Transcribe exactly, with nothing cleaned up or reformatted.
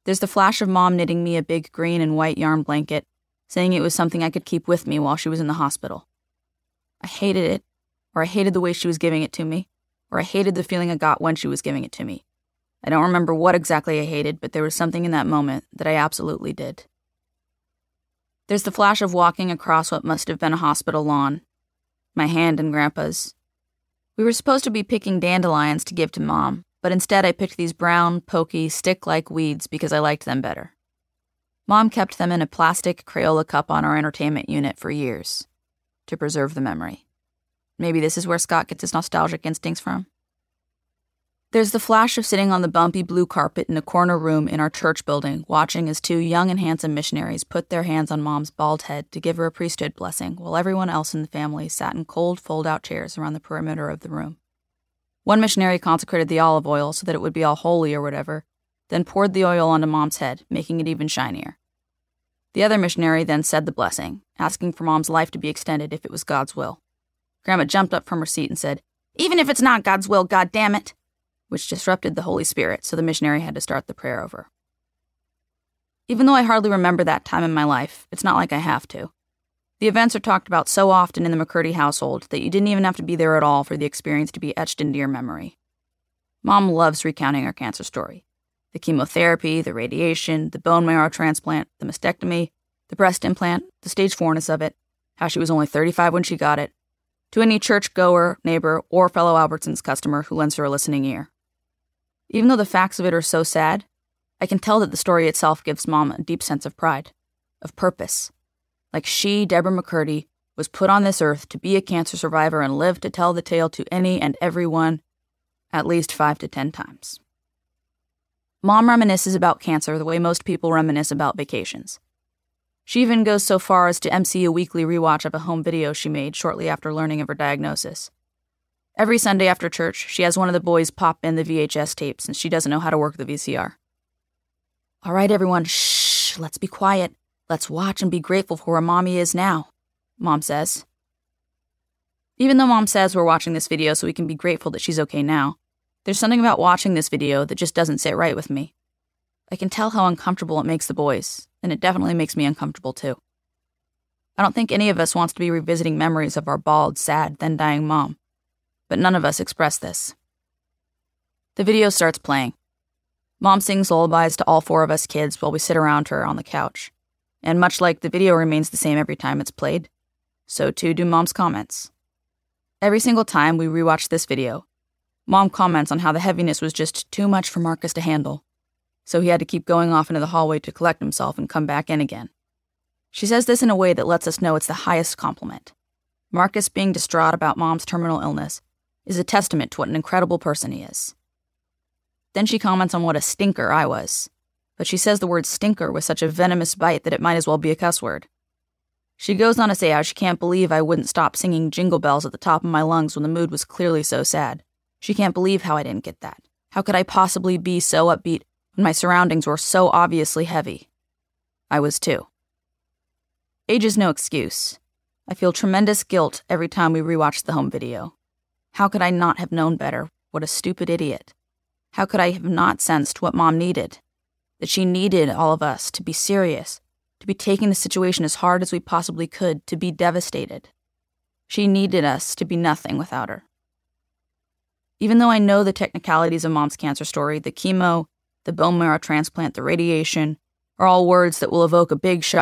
There's the flash of Mom knitting me a big green and white yarn blanket, saying it was something I could keep with me while she was in the hospital. I hated it, or I hated the way she was giving it to me, or I hated the feeling I got when she was giving it to me. I don't remember what exactly I hated, but there was something in that moment that I absolutely did. There's the flash of walking across what must have been a hospital lawn, my hand in Grandpa's. We were supposed to be picking dandelions to give to Mom, but instead I picked these brown, pokey, stick-like weeds because I liked them better. Mom kept them in a plastic Crayola cup on our entertainment unit for years, to preserve the memory. Maybe this is where Scott gets his nostalgic instincts from. There's the flash of sitting on the bumpy blue carpet in a corner room in our church building, watching as two young and handsome missionaries put their hands on Mom's bald head to give her a priesthood blessing, while everyone else in the family sat in cold fold-out chairs around the perimeter of the room. One missionary consecrated the olive oil so that it would be all holy or whatever, then poured the oil onto Mom's head, making it even shinier. The other missionary then said the blessing, asking for Mom's life to be extended if it was God's will. Grandma jumped up from her seat and said, "Even if it's not God's will, God damn it!" which disrupted the Holy Spirit, so the missionary had to start the prayer over. Even though I hardly remember that time in my life, it's not like I have to. The events are talked about so often in the McCurdy household that you didn't even have to be there at all for the experience to be etched into your memory. Mom loves recounting her cancer story. The chemotherapy, the radiation, the bone marrow transplant, the mastectomy, the breast implant, the stage fourness of it, how she was only thirty-five when she got it, to any church-goer, neighbor, or fellow Albertsons customer who lends her a listening ear. Even though the facts of it are so sad, I can tell that the story itself gives Mom a deep sense of pride, of purpose. Like she, Deborah McCurdy, was put on this earth to be a cancer survivor and live to tell the tale to any and everyone at least five to ten times. Mom reminisces about cancer the way most people reminisce about vacations. She even goes so far as to emcee a weekly rewatch of a home video she made shortly after learning of her diagnosis. Every Sunday after church, she has one of the boys pop in the V H S tape since she doesn't know how to work the V C R. "All right, everyone, shh, let's be quiet. Let's watch and be grateful for where Mommy is now," Mom says. Even though Mom says we're watching this video so we can be grateful that she's okay now, there's something about watching this video that just doesn't sit right with me. I can tell how uncomfortable it makes the boys, and it definitely makes me uncomfortable too. I don't think any of us wants to be revisiting memories of our bald, sad, then dying mom. But none of us express this. The video starts playing. Mom sings lullabies to all four of us kids while we sit around her on the couch. And much like the video remains the same every time it's played, so too do Mom's comments. Every single time we rewatch this video, Mom comments on how the heaviness was just too much for Marcus to handle, so he had to keep going off into the hallway to collect himself and come back in again. She says this in a way that lets us know it's the highest compliment. Marcus being distraught about Mom's terminal illness is a testament to what an incredible person he is. Then she comments on what a stinker I was, but she says the word stinker with such a venomous bite that it might as well be a cuss word. She goes on to say how she can't believe I wouldn't stop singing Jingle Bells at the top of my lungs when the mood was clearly so sad. She can't believe how I didn't get that. How could I possibly be so upbeat when my surroundings were so obviously heavy? I was too. Age is no excuse. I feel tremendous guilt every time we rewatch the home video. How could I not have known better? What a stupid idiot. How could I have not sensed what Mom needed? That she needed all of us to be serious, to be taking the situation as hard as we possibly could, to be devastated. She needed us to be nothing without her. Even though I know the technicalities of Mom's cancer story, the chemo, the bone marrow transplant, the radiation, are all words that will evoke a big shock